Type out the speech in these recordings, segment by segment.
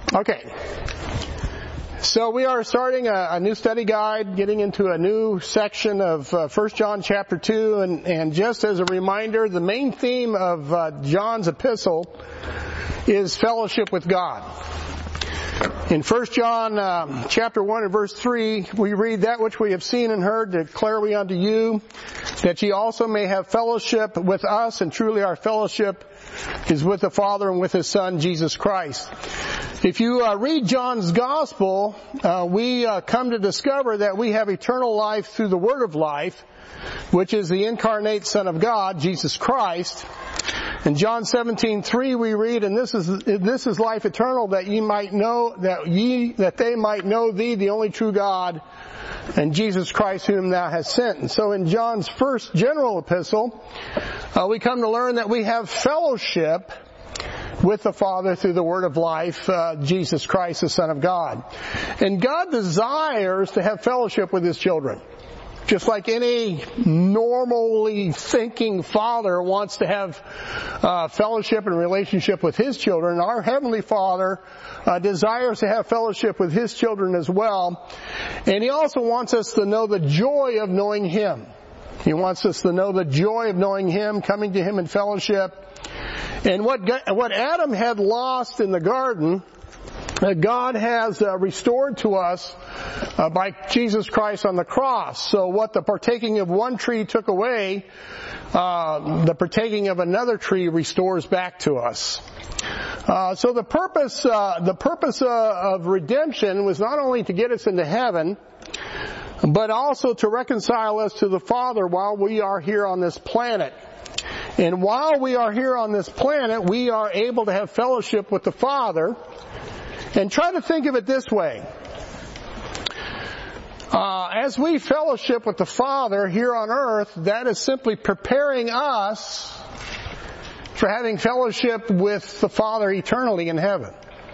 Okay. So we are starting a new study guide, getting into a new section of 1 John chapter 2, and just as a reminder, the main theme of John's epistle is fellowship with God. In 1 John chapter 1 and verse 3, we read, "That which we have seen and heard declare we unto you, that ye also may have fellowship with us, and truly our fellowship is with the Father and with His Son, Jesus Christ." If you read John's Gospel, we come to discover that we have eternal life through the Word of life, which is the incarnate Son of God, Jesus Christ. In John 17:3 we read, "And this is life eternal, that ye might know that they might know thee, the only true God, and Jesus Christ whom thou hast sent." And so in John's first general epistle, we come to learn that we have fellowship with the Father through the Word of life, Jesus Christ, the Son of God. And God desires to have fellowship with His children. Just like any normally thinking father wants to have fellowship and relationship with his children, our Heavenly Father desires to have fellowship with His children as well. And He also wants us to know the joy of knowing Him. He wants us to know the joy of knowing Him, coming to Him in fellowship. And what Adam had lost in the garden, God has restored to us by Jesus Christ on the cross. So what the partaking of one tree took away, the partaking of another tree restores back to us. So the purpose of redemption was not only to get us into heaven, but also to reconcile us to the Father while we are here on this planet. And while we are here on this planet, we are able to have fellowship with the Father. And try to think of it this way. As we fellowship with the Father here on earth, that is simply preparing us for having fellowship with the Father eternally in heaven.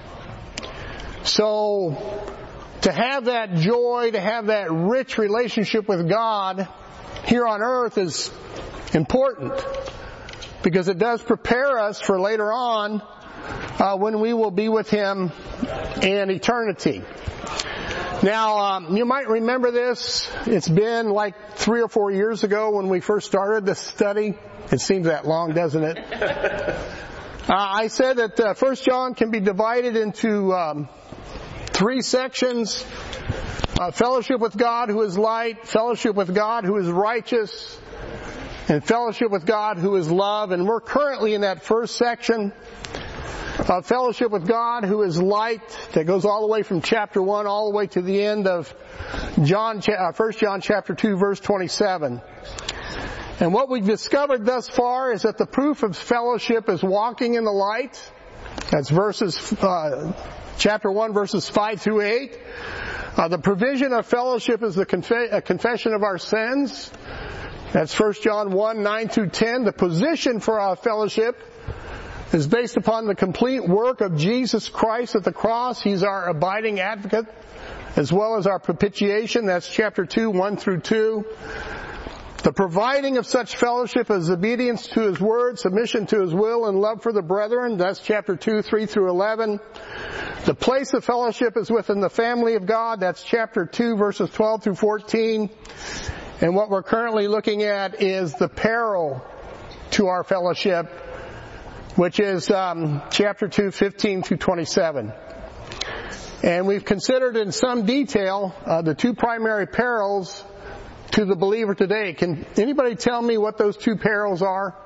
So, to have that joy, to have that rich relationship with God here on earth is important, because it does prepare us for later on when we will be with Him in eternity. Now, you might remember this. It's been like 3 or 4 years ago when we first started this study. It seems that long, doesn't it? I said that 1 John can be divided into 3 sections. Fellowship with God who is light, fellowship with God who is righteous, and fellowship with God who is love. And we're currently in that first section. Fellowship with God who is light, that goes all the way from chapter 1 all the way to the end of 1 John chapter 2 verse 27. And what we've discovered thus far is that the proof of fellowship is walking in the light. That's chapter 1 verses 5 through 8. The provision of fellowship is a confession of our sins. That's 1 John 1, 9 through 10. The position for our fellowship is based upon the complete work of Jesus Christ at the cross. He's our abiding advocate as well as our propitiation. That's chapter 2, 1 through 2. The providing of such fellowship is obedience to His word, submission to His will, and love for the brethren. That's chapter 2, 3 through 11. The place of fellowship is within the family of God. That's chapter 2, verses 12 through 14. And what we're currently looking at is the peril to our fellowship, which is chapter 2, 15 through 27. And we've considered in some detail the 2 primary perils to the believer today. Can anybody tell me what those 2 perils are?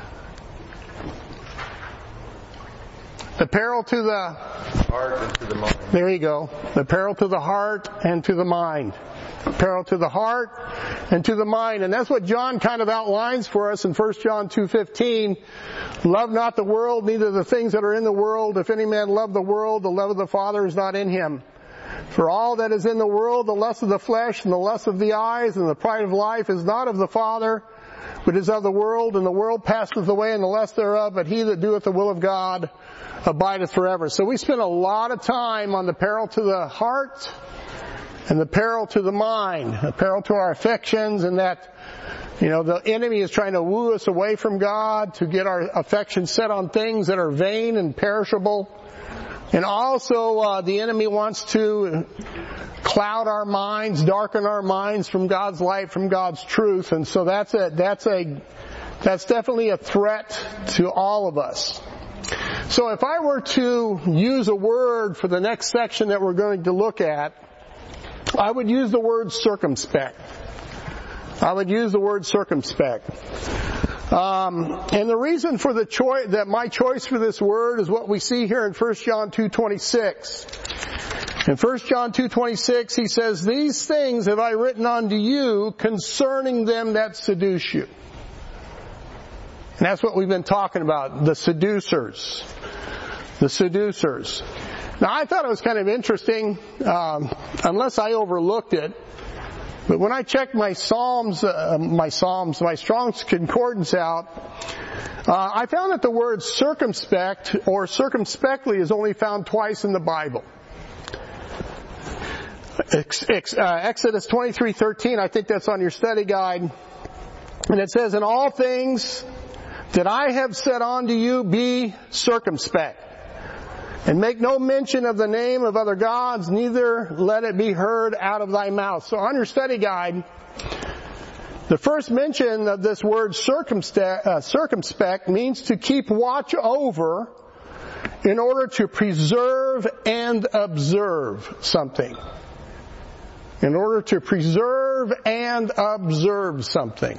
The peril to the heart and to the mind. There you go. The peril to the heart and to the mind. Peril to the heart and to the mind. And that's what John kind of outlines for us in 1 John 2:15. Love not the world, neither the things that are in the world. If any man love the world, the love of the Father is not in him. For all that is in the world, the lust of the flesh and the lust of the eyes and the pride of life is not of the Father, but is of the world. And the world passeth away and the lust thereof, but he that doeth the will of God abideth forever. So we spent a lot of time on the peril to the heart and the peril to the mind, the peril to our affections, and that, the enemy is trying to woo us away from God to get our affections set on things that are vain and perishable, And also, the enemy wants to cloud our minds, darken our minds from God's light, from God's truth. And so that's definitely a threat to all of us. So if I were to use a word for the next section that we're going to look at, I would use the word circumspect. I would use the word circumspect. And the reason for the choice, that my choice for this word is what we see here in 1 John 2:26. In 1 John 2:26, he says, "These things have I written unto you concerning them that seduce you." And that's what we've been talking about, the seducers. The seducers. Now I thought it was kind of interesting, unless I overlooked it, but when I checked my Strong's Concordance out, I found that the word circumspect or circumspectly is only found twice in the Bible. Exodus 23:13, I think that's on your study guide. And it says, "In all things that I have said unto you, be circumspect. And make no mention of the name of other gods, neither let it be heard out of thy mouth." So on your study guide, the first mention of this word circumspect means to keep watch over in order to preserve and observe something. In order to preserve and observe something.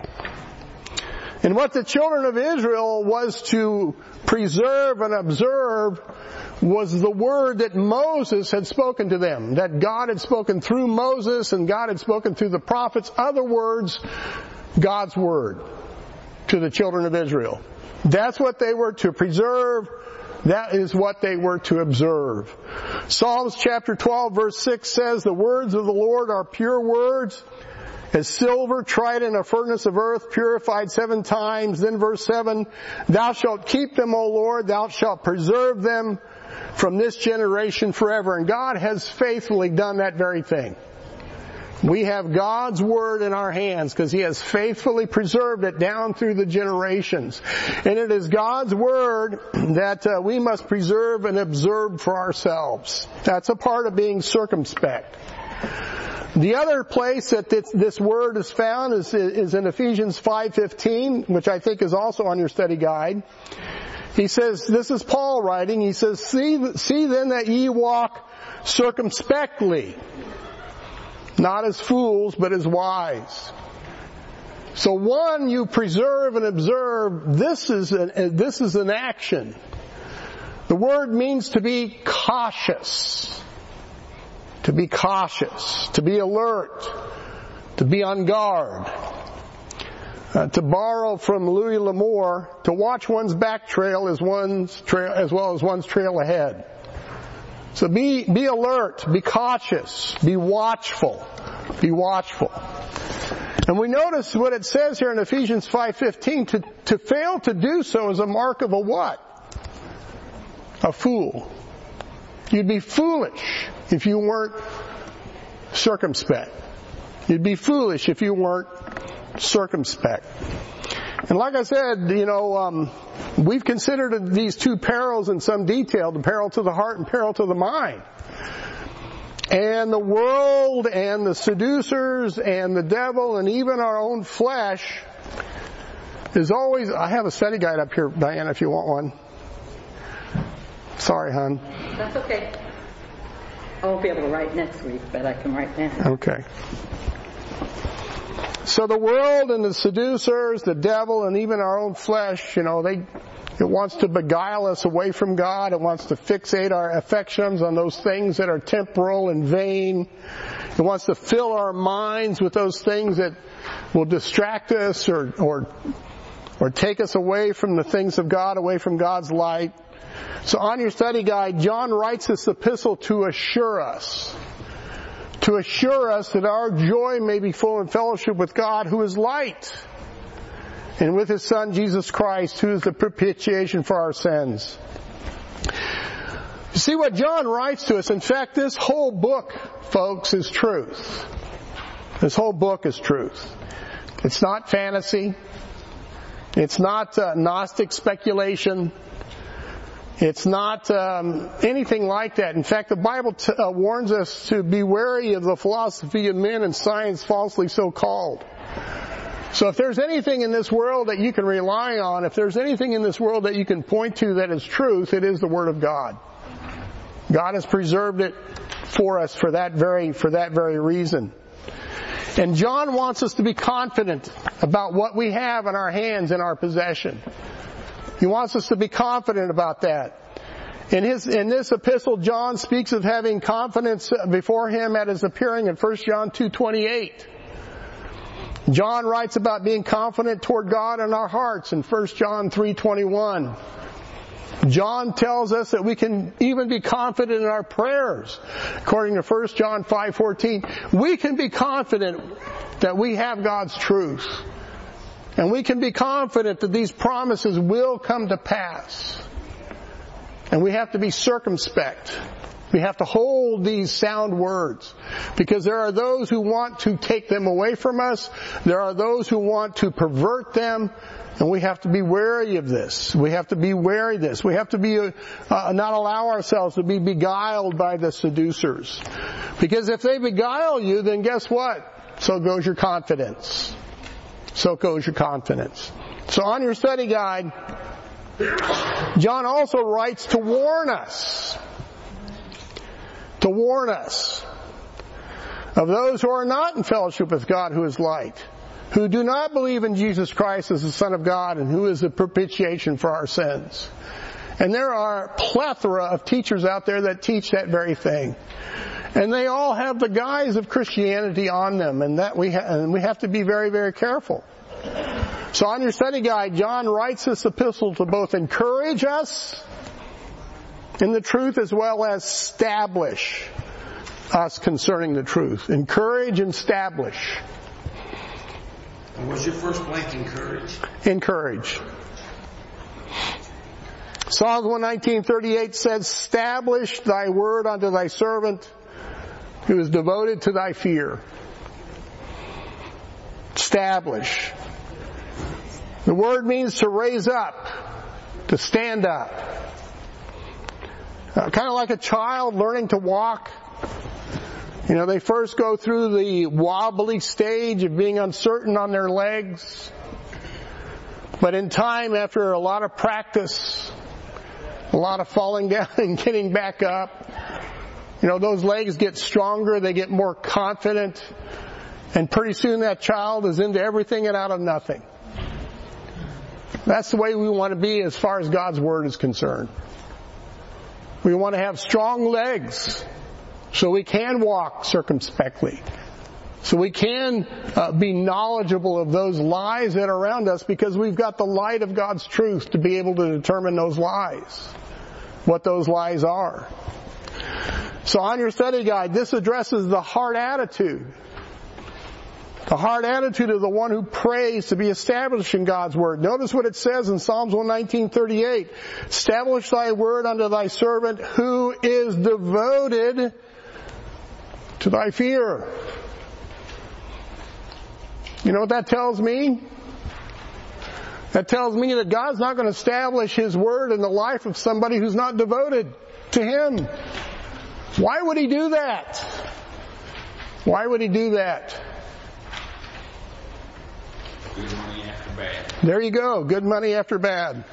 And what the children of Israel was to preserve and observe was the word that Moses had spoken to them, that God had spoken through Moses and God had spoken through the prophets. Other words, God's word to the children of Israel. That's what they were to preserve. That is what they were to observe. Psalms chapter 12 verse 6 says, "The words of the Lord are pure words, as silver tried in a furnace of earth, purified 7 times. Then verse 7, "Thou shalt keep them, O Lord, thou shalt preserve them from this generation forever." And God has faithfully done that very thing. We have God's word in our hands because He has faithfully preserved it down through the generations. And it is God's word that we must preserve and observe for ourselves. That's a part of being circumspect. The other place that this word is found is in Ephesians 5:15, which I think is also on your study guide. He says, this is Paul writing, he says, See then that ye walk circumspectly, not as fools, but as wise. So one, you preserve and observe, this is an action. The word means to be cautious. To be cautious, to be alert, to be on guard. To borrow from Louis L'Amour, to watch one's back trail as well as one's trail ahead. So be alert, be cautious, be watchful, be watchful. And we notice what it says here in Ephesians 5:15, to fail to do so is a mark of a what? A fool. You'd be foolish if you weren't circumspect. You'd be foolish if you weren't circumspect. And like I said, we've considered these two perils in some detail, the peril to the heart and peril to the mind. And the world and the seducers and the devil and even our own flesh is always, I have a study guide up here, Diana, if you want one. Sorry, hon. That's okay. I won't be able to write next week, but I can write now. Okay. So the world and the seducers, the devil, and even our own flesh, it wants to beguile us away from God. It wants to fixate our affections on those things that are temporal and vain. It wants to fill our minds with those things that will distract us or take us away from the things of God, away from God's light. So on your study guide, John writes this epistle to assure us that our joy may be full in fellowship with God, who is light, and with His Son, Jesus Christ, who is the propitiation for our sins. You see what John writes to us. In fact, this whole book, folks, is truth. This whole book is truth. It's not fantasy. It's not Gnostic speculation. It's not anything like that. In fact, the Bible warns us to be wary of the philosophy of men and science falsely so called. So if there's anything in this world that you can rely on, if there's anything in this world that you can point to that is truth, it is the Word of God. God has preserved it for us for that very reason. And John wants us to be confident about what we have in our hands, in our possession. He wants us to be confident about that. In this epistle, John speaks of having confidence before him at his appearing in 1 John 2:28. John writes about being confident toward God in our hearts in 1 John 3:21. John tells us that we can even be confident in our prayers. According to 1 John 5:14, we can be confident that we have God's truth. And we can be confident that these promises will come to pass. And we have to be circumspect. We have to hold these sound words. Because there are those who want to take them away from us. There are those who want to pervert them. And we have to be wary of this. We have to be wary of this. We have to be not allow ourselves to be beguiled by the seducers. Because if they beguile you, then guess what? So goes your confidence. So goes your confidence. So on your study guide, John also writes to warn us. To warn us of those who are not in fellowship with God who is light, who do not believe in Jesus Christ as the Son of God and who is the propitiation for our sins. And there are a plethora of teachers out there that teach that very thing. And they all have the guise of Christianity on them, and that we have to be very, very careful. So on your study guide, John writes this epistle to both encourage us in the truth as well as establish us concerning the truth. Encourage and establish. And what's your first blank, encourage? Encourage. Psalms 119:38 says, "Establish thy word unto thy servant, who is devoted to thy fear." Establish. The word means to raise up, to stand up. Kind of like a child learning to walk. You know, they first go through the wobbly stage of being uncertain on their legs. But in time, after a lot of practice, a lot of falling down and getting back up, you know, those legs get stronger, they get more confident, and pretty soon that child is into everything and out of nothing. That's the way we want to be as far as God's Word is concerned. We want to have strong legs so we can walk circumspectly. So we can be knowledgeable of those lies that are around us because we've got the light of God's truth to be able to determine those lies, what those lies are. So on your study guide, this addresses the heart attitude. The heart attitude of the one who prays to be established in God's Word. Notice what it says in Psalms 119:38. "Establish thy word unto thy servant who is devoted to thy fear." You know what that tells me? That tells me that God's not going to establish His Word in the life of somebody who's not devoted to Him. Why would He do that? Why would He do that? Good money after bad. There you go. Good money after bad.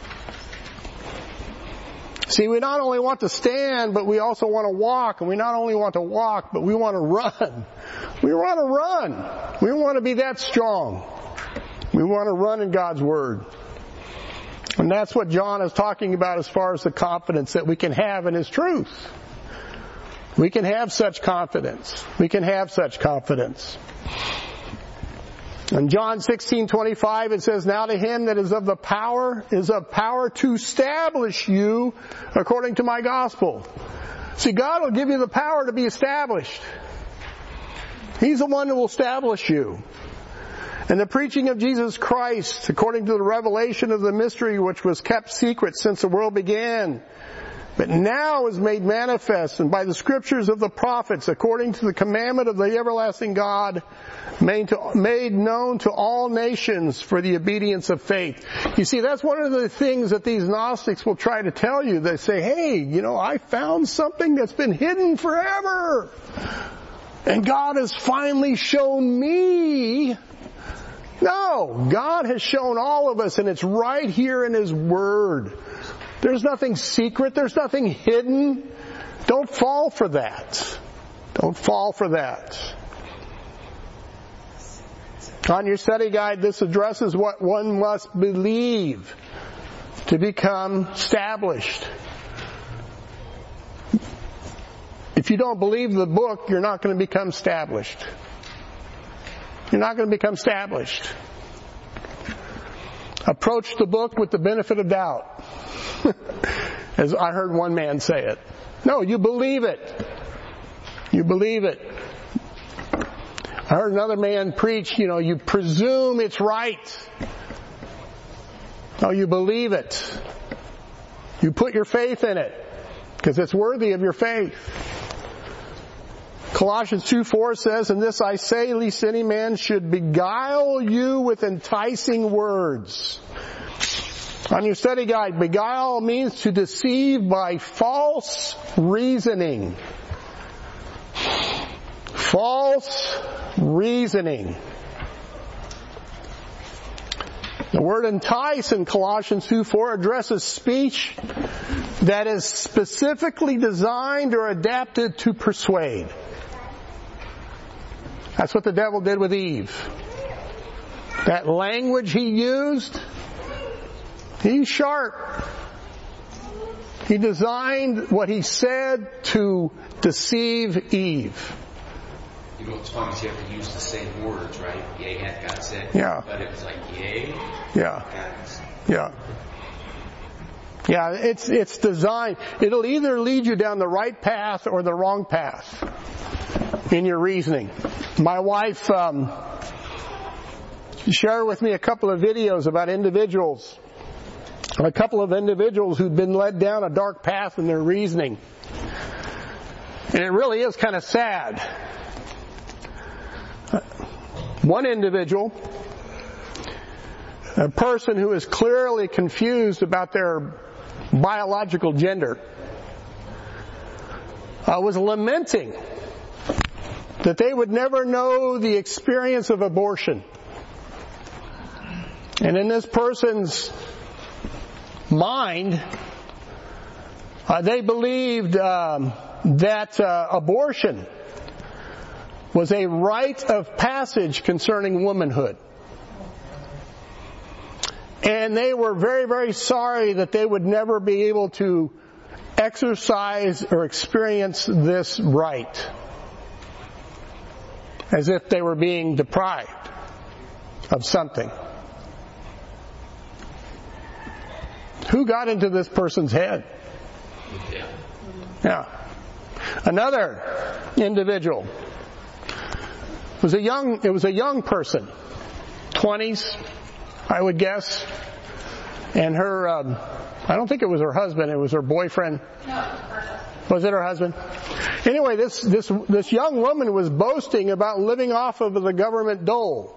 See, we not only want to stand, but we also want to walk. And we not only want to walk, but we want to run. We want to run. We want to be that strong. We want to run in God's Word. And that's what John is talking about as far as the confidence that we can have in His truth. We can have such confidence. We can have such confidence. In John 16:25 it says, "Now to Him that is of power to establish you according to my gospel." See, God will give you the power to be established. He's the one who will establish you. And the preaching of Jesus Christ, according to the revelation of the mystery which was kept secret since the world began, but now is made manifest, and by the scriptures of the prophets, according to the commandment of the everlasting God, made known to all nations for the obedience of faith. You see, that's one of the things that these Gnostics will try to tell you. They say, hey, I found something that's been hidden forever, and God has finally shown me. No, God has shown all of us, and it's right here in His Word. There's nothing secret. There's nothing hidden. Don't fall for that. Don't fall for that. On your study guide, this addresses what one must believe to become established. If you don't believe the book, you're not going to become established. You're not going to become established. Approach the book with the benefit of doubt. As I heard one man say it. No, you believe it. You believe it. I heard another man preach, you presume it's right. No, you believe it. You put your faith in it because it's worthy of your faith. Colossians 2:4 says, "And this I say, lest any man should beguile you with enticing words." On your study guide, beguile means to deceive by false reasoning. False reasoning. The word entice in Colossians 2:4 addresses speech that is specifically designed or adapted to persuade. That's what the devil did with Eve. That language he used, he's sharp. He designed what he said to deceive Eve. It's funny, you have to use the same words, right? Yea, hath God said. Yeah. But it was like, yea. Yeah. Yeah. Yeah, it's designed. It'll either lead you down the right path or the wrong path in your reasoning. My wife shared with me a couple of videos about individuals. A couple of individuals who'd been led down a dark path in their reasoning. And it really is kind of sad. One individual, a person who is clearly confused about their biological gender, was lamenting that they would never know the experience of abortion. And in this person's mind, they believed that abortion was a rite of passage concerning womanhood. And they were very, very sorry that they would never be able to exercise or experience this right, as if they were being deprived of something. Who got into this person's head? Yeah. Another individual was a young person, 20s, I would guess. And her, I don't think it was her husband, it was her boyfriend. Was it her husband? Anyway, this young woman was boasting about living off of the government dole.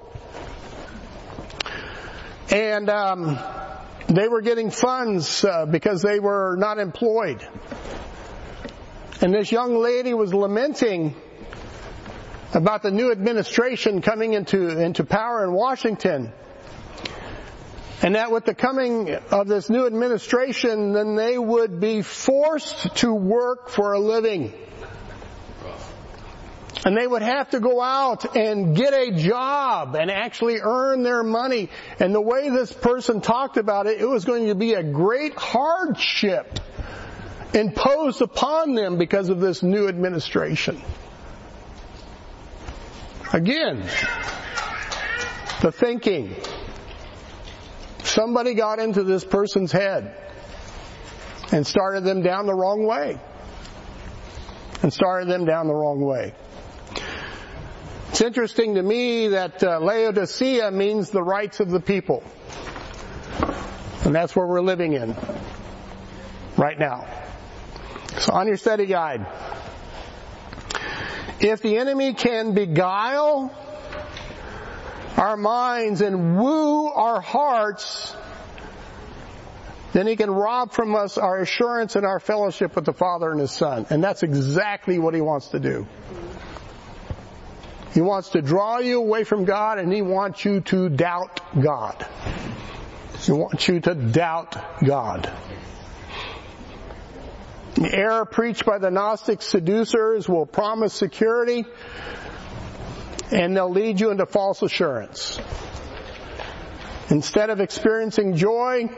And they were getting funds because they were not employed. And this young lady was lamenting about the new administration coming into power in Washington. And that with the coming of this new administration, then they would be forced to work for a living. And they would have to go out and get a job and actually earn their money. And the way this person talked about it, it was going to be a great hardship imposed upon them because of this new administration. Again, the thinking. Somebody got into this person's head and started them down the wrong way. It's interesting to me that Laodicea means the rights of the people. And that's where we're living in right now. So on your study guide, if the enemy can beguile our minds and woo our hearts, then he can rob from us our assurance and our fellowship with the Father and His Son. And that's exactly what he wants to do. He wants to draw you away from God, and he wants you to doubt God. He wants you to doubt God. The error preached by the Gnostic seducers will promise security, and they'll lead you into false assurance. Instead of experiencing joy,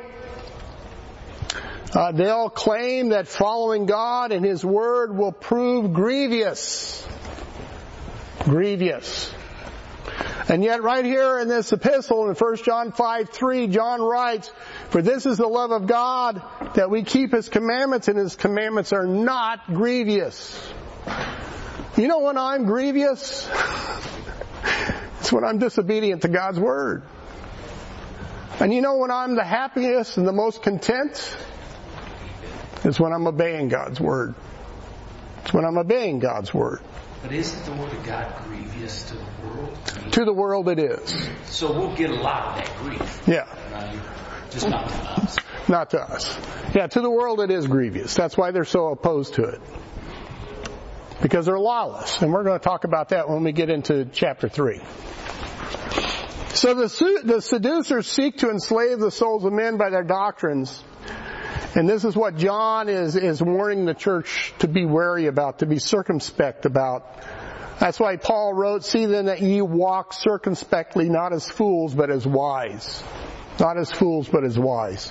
they'll claim that following God and His Word will prove grievous. Grievous. And yet right here in this epistle in 1 John 5:3, John writes, "For this is the love of God, that we keep His commandments, and His commandments are not grievous." You know when I'm grievous? It's when I'm disobedient to God's Word. And you know when I'm the happiest and the most content? It's when I'm obeying God's Word. It's when I'm obeying God's Word. But isn't the Word of God grievous to the world? To the world it is. So we'll get a lot of that grief. Yeah. Just not to us. Not to us. Yeah, to the world it is grievous. That's why they're so opposed to it. Because they're lawless. And we're going to talk about that when we get into chapter 3. So the seducers seek to enslave the souls of men by their doctrines. And this is what John is warning the church to be wary about, to be circumspect about. That's why Paul wrote, "See then that ye walk circumspectly, not as fools, but as wise." Not as fools, but as wise.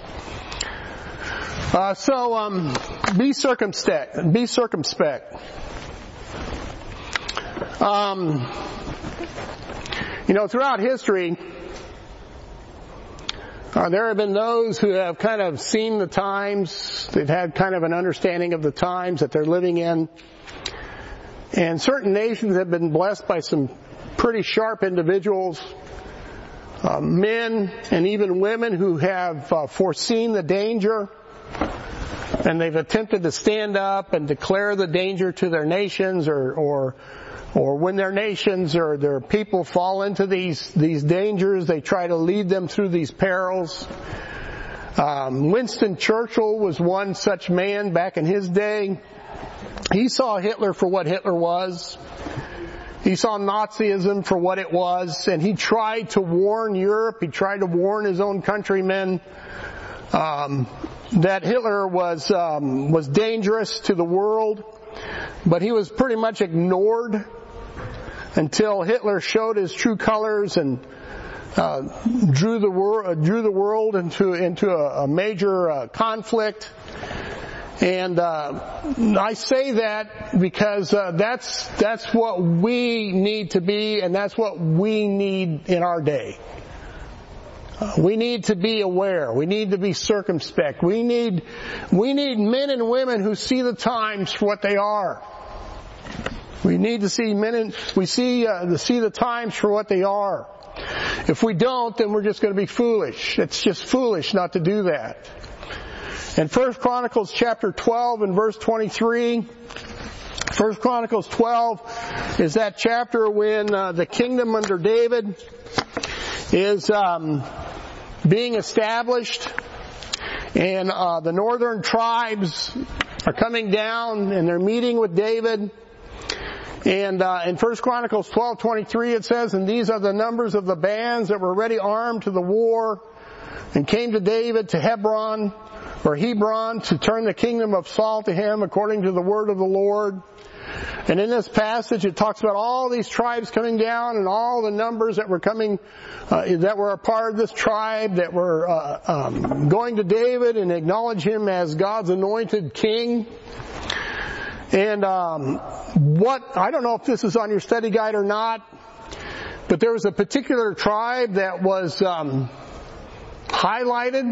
Be circumspect. Be circumspect. Throughout history, there have been those who have kind of seen the times. They've had kind of an understanding of the times that they're living in. And certain nations have been blessed by some pretty sharp individuals, men and even women who have foreseen the danger, and they've attempted to stand up and declare the danger to their nations, or when their nations or their people fall into these dangers, they try to lead them through these perils. Winston Churchill was one such man back in his day. He saw Hitler for what Hitler was. He saw Nazism for what it was, and he tried to warn Europe, he tried to warn his own countrymen that Hitler was dangerous to the world, but he was pretty much ignored until Hitler showed his true colors and drew the world into a major conflict. And I say that because that's what we need to be, and that's what we need in our day. We need to be aware. We need to be circumspect. We need men and women who see the times for what they are. We need to see see the times for what they are. If we don't, then we're just going to be foolish. It's just foolish not to do that. In 1 Chronicles chapter 12 and verse 23, 1 Chronicles 12 is that chapter when the kingdom under David is being established, and the northern tribes are coming down and they're meeting with David. And in 1 Chronicles 12:23 it says, "And these are the numbers of the bands that were ready armed to the war, and came to David to Hebron to turn the kingdom of Saul to him according to the word of the Lord." And in this passage it talks about all these tribes coming down and all the numbers that were coming, that were a part of this tribe, that were going to David and acknowledge him as God's anointed king. And I don't know if this is on your study guide or not, but there was a particular tribe that was highlighted.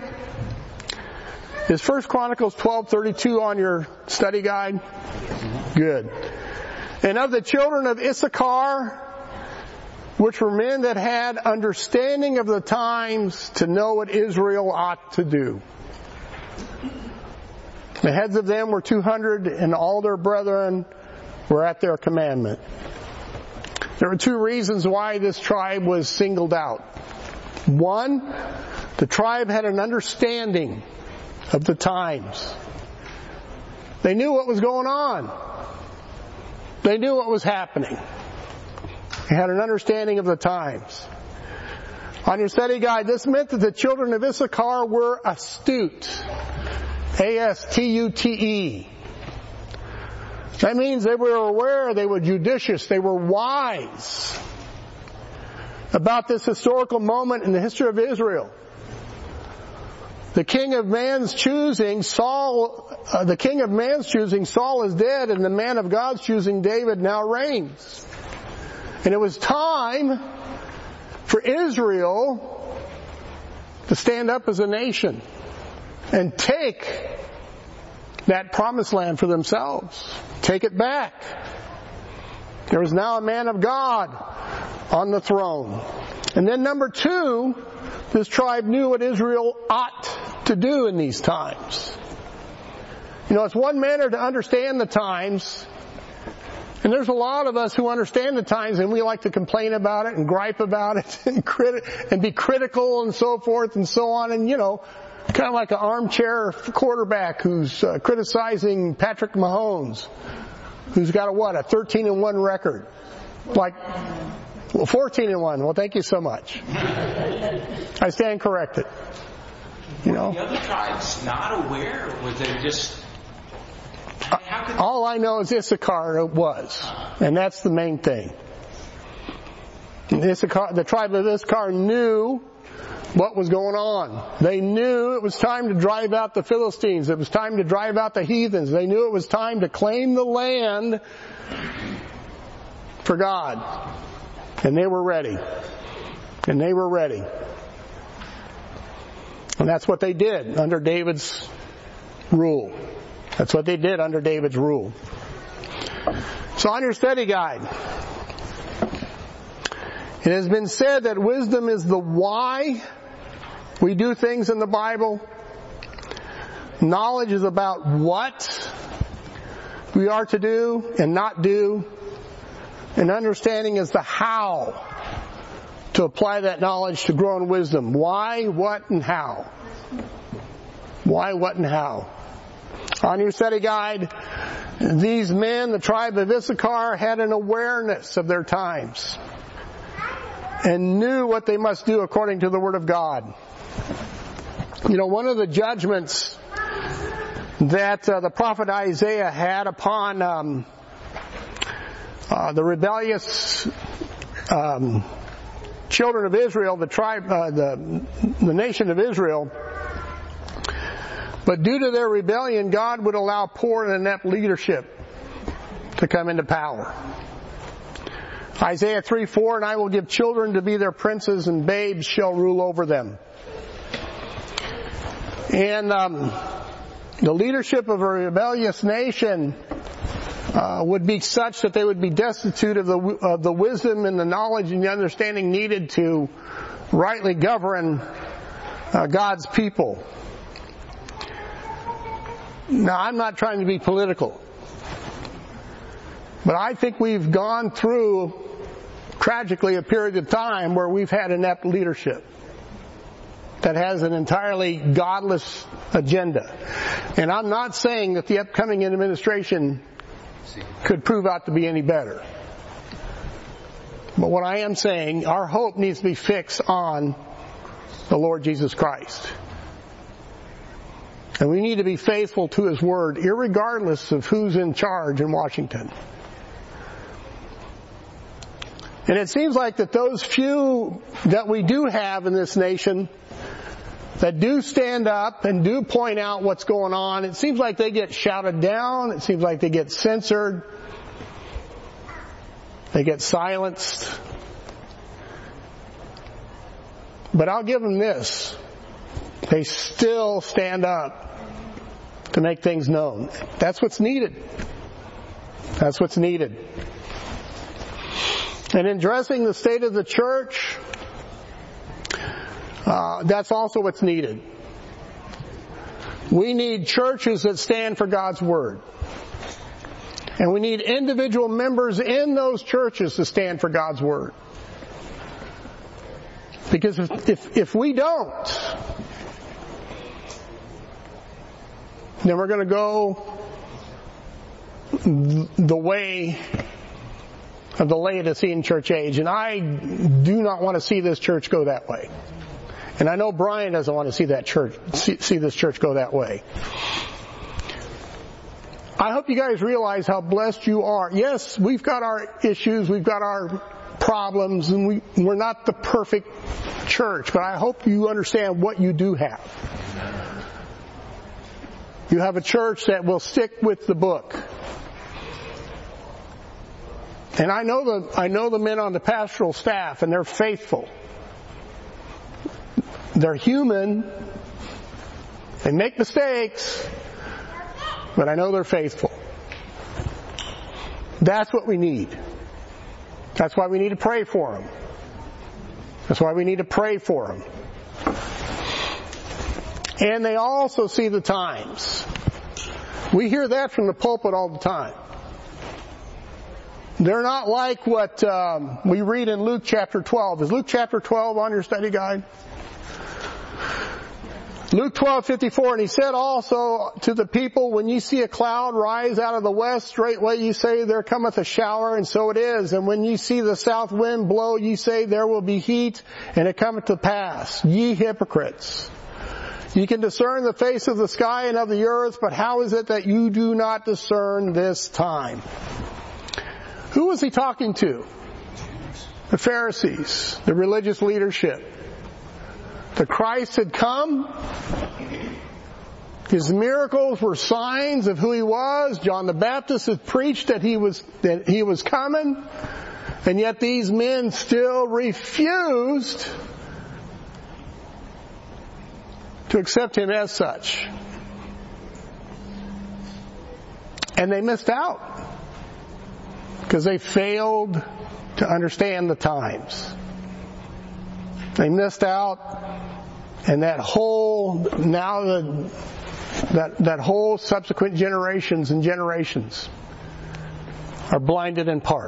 Is 1 Chronicles 12:32 on your study guide? Good. "And of the children of Issachar, which were men that had understanding of the times to know what Israel ought to do." The heads of them were 200, and all their brethren were at their commandment. There were two reasons why this tribe was singled out. One, the tribe had an understanding of the times. They knew what was going on. They knew what was happening. They had an understanding of the times. On your study guide, this meant that the children of Issachar were astute. A-S-T-U-T-E. That means they were aware, they were judicious, they were wise about this historical moment in the history of Israel. The king of man's choosing, Saul is dead, and the man of God's choosing, David, now reigns. And it was time for Israel to stand up as a nation and take that promised land for themselves. Take it back. There was now a man of God on the throne. And then number two, this tribe knew what Israel ought to do in these times. You know, it's one manner to understand the times, and there's a lot of us who understand the times and we like to complain about it and gripe about it and be critical and so forth and so on, and you know, kind of like an armchair quarterback who's criticizing Patrick Mahomes, who's got a 13-1 record. Like, well, 14-1. Well, thank you so much. I stand corrected. You know. The other tribes not aware? Was they just? All I know is Issachar was, and that's the main thing. The tribe of Issachar knew what was going on. They knew it was time to drive out the Philistines. It was time to drive out the heathens. They knew it was time to claim the land for God. And they were ready. And they were ready. And that's what they did under David's rule. That's what they did under David's rule. So on your study guide, it has been said that wisdom is the why we do things in the Bible. Knowledge is about what we are to do and not do. And understanding is the how to apply that knowledge to grow in wisdom. Why, what, and how. Why, what, and how. On your study guide, these men, the tribe of Issachar, had an awareness of their times and knew what they must do according to the Word of God. You know, one of the judgments that the prophet Isaiah had upon the rebellious children of Israel, the tribe, the nation of Israel. But due to their rebellion, God would allow poor and inept leadership to come into power. Isaiah 3:4, and I will give children to be their princes, and babes shall rule over them. And the leadership of a rebellious nation would be such that they would be destitute of the wisdom and the knowledge and the understanding needed to rightly govern God's people. Now, I'm not trying to be political, but I think we've gone through, tragically, a period of time where we've had inept leadership that has an entirely godless agenda. And I'm not saying that the upcoming administration could prove out to be any better. But what I am saying, our hope needs to be fixed on the Lord Jesus Christ. And we need to be faithful to His Word, irregardless of who's in charge in Washington. And it seems like that those few that we do have in this nation that do stand up and do point out what's going on, it seems like they get shouted down, it seems like they get censored, they get silenced. But I'll give them this. They still stand up to make things known. That's what's needed. That's what's needed. And in addressing the state of the church, that's also what's needed. We need churches that stand for God's Word. And we need individual members in those churches to stand for God's Word. Because if we don't, then we're going to go the way of the Laodicean church age. And I do not want to see this church go that way. And I know Brian doesn't want to see this church go that way. I hope you guys realize how blessed you are. Yes, we've got our issues, we've got our problems, and we're not the perfect church, but I hope you understand what you do have. You have a church that will stick with the book. And I know the men on the pastoral staff, and they're faithful. They're human. They make mistakes, but I know they're faithful. That's what we need. That's why we need to pray for them. That's why we need to pray for them. And they also see the times. We hear that from the pulpit all the time. They're not like what we read in Luke chapter 12. Is Luke chapter 12 on your study guide? Luke 12:54, and he said also to the people, when ye see a cloud rise out of the west, straightway ye say, there cometh a shower, and so it is. And when ye see the south wind blow, ye say, there will be heat, and it cometh to pass. Ye hypocrites! Ye can discern the face of the sky and of the earth, but how is it that you do not discern this time? Who was he talking to? The Pharisees, the religious leadership. The Christ had come. His miracles were signs of who he was. John the Baptist had preached that he was coming. And yet these men still refused to accept him as such. And they missed out because they failed to understand the times. They missed out, and that whole subsequent generations and generations are blinded in part.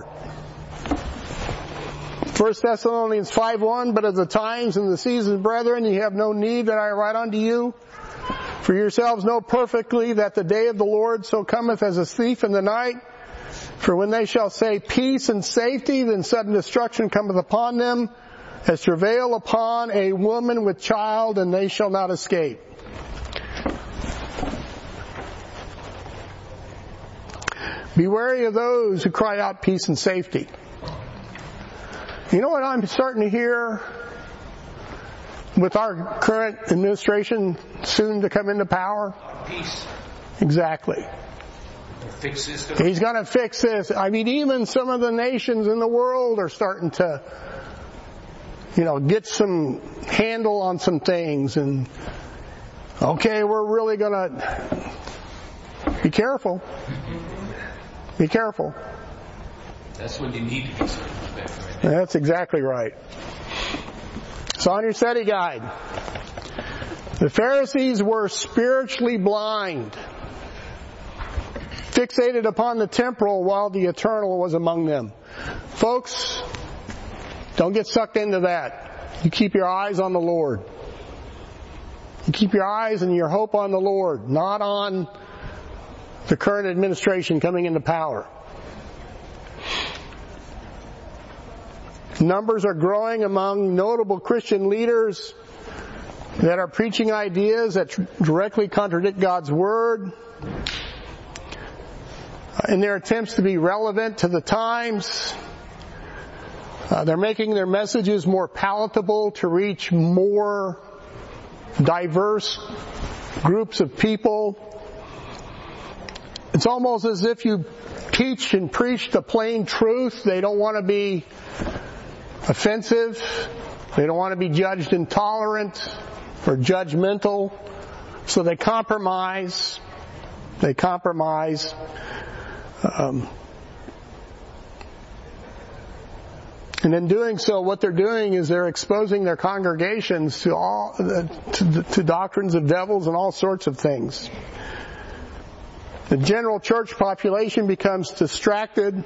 1 Thessalonians 5:1, but of the times and the seasons, brethren, ye have no need that I write unto you. For yourselves know perfectly that the day of the Lord so cometh as a thief in the night. For when they shall say peace and safety, then sudden destruction cometh upon them, as travail upon a woman with child, and they shall not escape. Be wary of those who cry out peace and safety. You know what I'm starting to hear with our current administration soon to come into power? Peace. Exactly. Fix this. He's going to fix this. I mean, even some of the nations in the world are starting to, get some handle on some things. And, okay, we're really going to be careful. Be careful. That's when you need to be circumspect, right? That's exactly right. So on your study guide, the Pharisees were spiritually blind, fixated upon the temporal while the eternal was among them. Folks, don't get sucked into that. You keep your eyes on the Lord. You keep your eyes and your hope on the Lord, not on the current administration coming into power. Numbers are growing among notable Christian leaders that are preaching ideas that directly contradict God's Word in their attempts to be relevant to the times. They're making their messages more palatable to reach more diverse groups of people. It's almost as if you teach and preach the plain truth. They don't want to be offensive. They don't want to be judged intolerant or judgmental. So they compromise. They compromise. And And in doing so, what they're doing is they're exposing their congregations to doctrines of devils and all sorts of things. The general church population becomes distracted.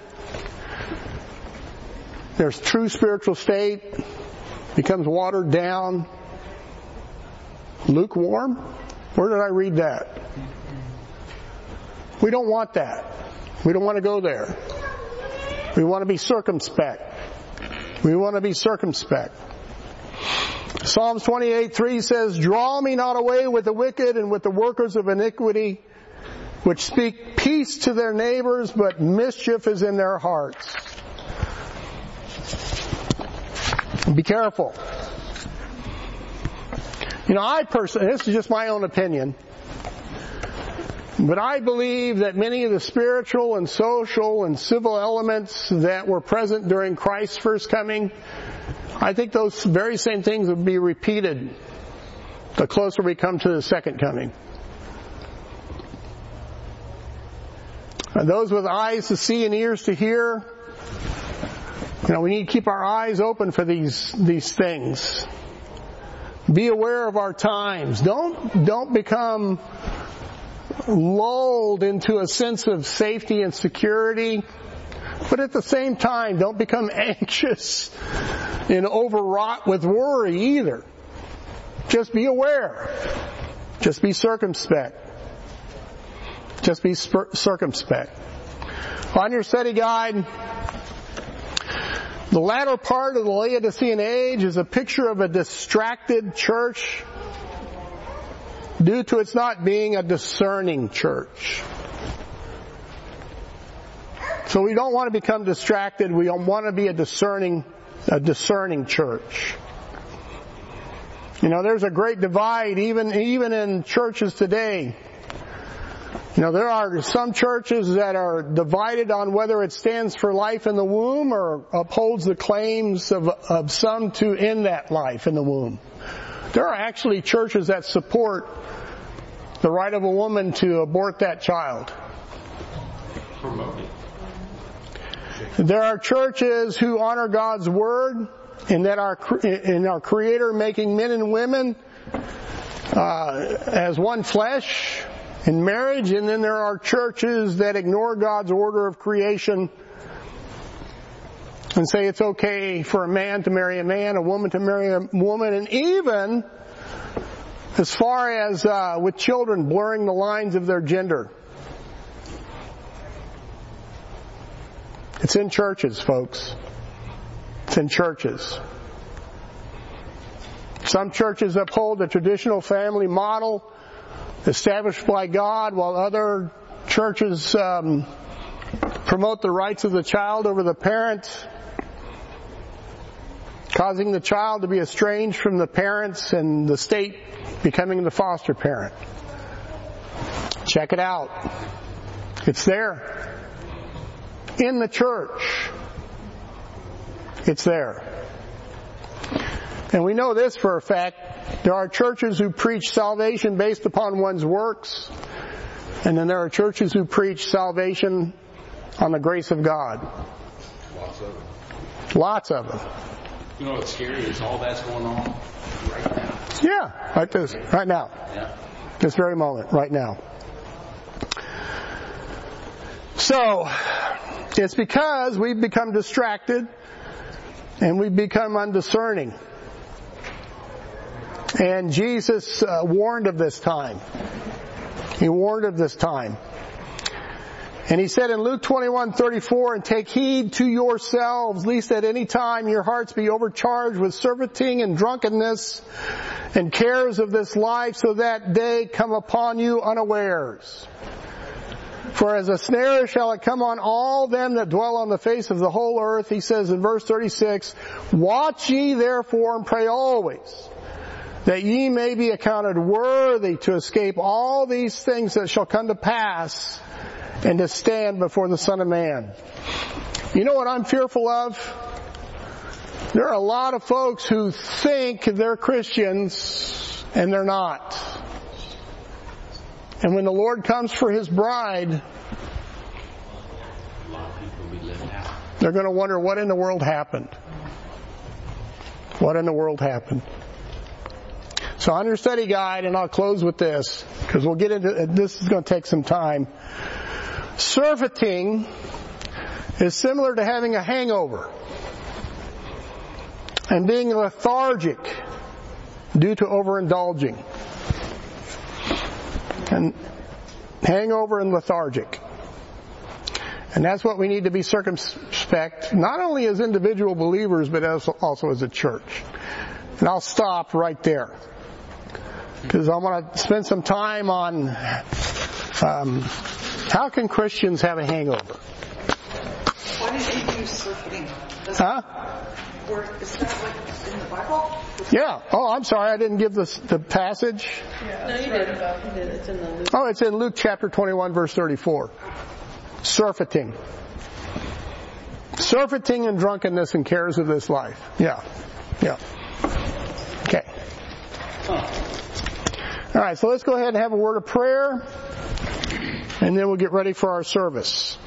Their true spiritual state becomes watered down, lukewarm. Where did I read that? We don't want that. We don't want to go there. We want to be circumspect. We want to be circumspect. Psalms 28:3 says, "Draw me not away with the wicked and with the workers of iniquity, which speak peace to their neighbors, but mischief is in their hearts." Be careful. I personally, this is just my own opinion, but I believe that many of the spiritual and social and civil elements that were present during Christ's first coming, I think those very same things would be repeated the closer we come to the second coming. And those with eyes to see and ears to hear, we need to keep our eyes open for these things. Be aware of our times. Don't become lulled into a sense of safety and security, but at the same time, don't become anxious and overwrought with worry either. Just be aware. Just be circumspect. Just be circumspect. On your study guide, the latter part of the Laodicean age is a picture of a distracted church due to its not being a discerning church. So we don't want to become distracted. We don't want to be a discerning church. There's a great divide even in churches today. There are some churches that are divided on whether it stands for life in the womb or upholds the claims of some to end that life in the womb. There are actually churches that support the right of a woman to abort that child. There are churches who honor God's word and that our Creator making men and women as one flesh in marriage, and then there are churches that ignore God's order of creation and say it's okay for a man to marry a man, a woman to marry a woman, and even as far as with children blurring the lines of their gender. It's in churches, folks. It's in churches. Some churches uphold the traditional family model established by God, while other churches promote the rights of the child over the parent, causing the child to be estranged from the parents and the state becoming the foster parent. Check it out. It's there. In the church. It's there. And we know this for a fact. There are churches who preach salvation based upon one's works, and then there are churches who preach salvation on the grace of God. Lots of them. What's scary is all that's going on right now. Yeah, like this, right now. Yeah. This very moment, right now. So, it's because we've become distracted and we've become undiscerning. And Jesus warned of this time. He warned of this time. And he said in Luke 21:34, "And take heed to yourselves, lest at any time your hearts be overcharged with surfeiting and drunkenness and cares of this life, so that day come upon you unawares. For as a snare shall it come on all them that dwell on the face of the whole earth." He says in verse 36, "Watch ye therefore and pray always, that ye may be accounted worthy to escape all these things that shall come to pass, and to stand before the Son of Man." You know what I'm fearful of? There are a lot of folks who think they're Christians, and they're not. And when the Lord comes for His bride, A lot of people will be living out. they're going to wonder what in the world happened. What in the world happened? So on your study guide, and I'll close with this, because we'll get into this is going to take some time. Surfeiting is similar to having a hangover and being lethargic due to overindulging. And hangover and lethargic. And that's what we need to be circumspect, not only as individual believers, but also as a church. And I'll stop right there, because I want to spend some time on how can Christians have a hangover? Why did you use surfeiting? Huh? Is that like in the Bible? Yeah. Oh, I'm sorry, I didn't give the passage. No, you didn't. It's in the Luke. Oh, it's in Luke chapter 21, verse 34. Surfeiting. Surfeiting and drunkenness and cares of this life. Yeah. Yeah. Okay. All right, so let's go ahead and have a word of prayer, and then we'll get ready for our service.